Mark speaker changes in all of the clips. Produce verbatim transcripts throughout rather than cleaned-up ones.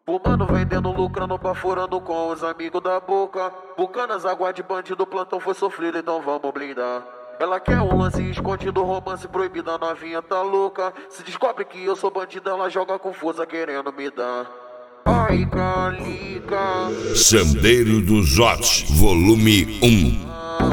Speaker 1: Fumando, vendendo, lucrando, baforando com os amigos da boca. Bucanas, água de bandido, plantão foi sofrido, então vamos blindar. Ela quer um lance escondido, romance proibido, a novinha tá louca. Se descobre que eu sou bandido, ela joga confusa querendo me dar. Ai, calica.
Speaker 2: Sandeiro dos Hot, volume um.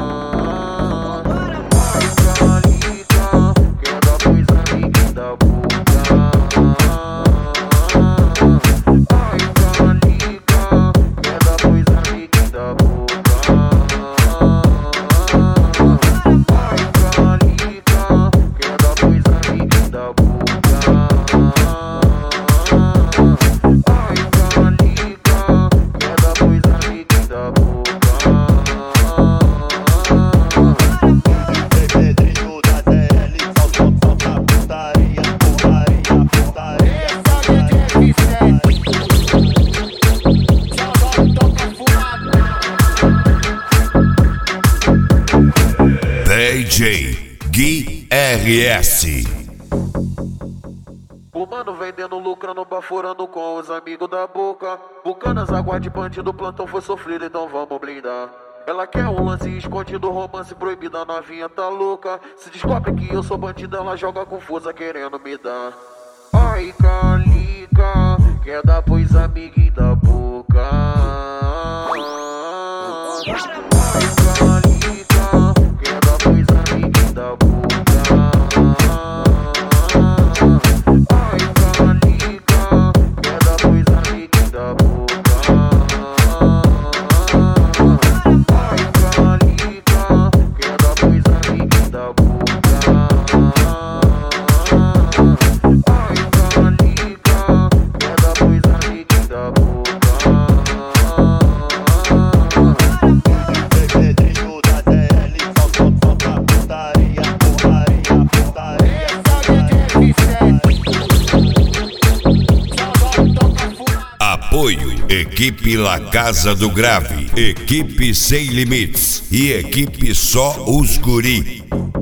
Speaker 2: D J Gui R S.
Speaker 1: Fumando, vendendo, lucrando, baforando com os amigos da boca. Bucanas, água de bandido, plantão foi sofrido, então vamos blindar. Ela quer um lance escondido, romance proibido, a novinha tá louca. Se descobre que eu sou bandido, ela joga confusa querendo me dar. Ai, calica, quer dar pros amiguinhos da boca.
Speaker 2: Apoio: Equipe La Casa do Grave, Equipe Sem Limites e Equipe Só Os Guri.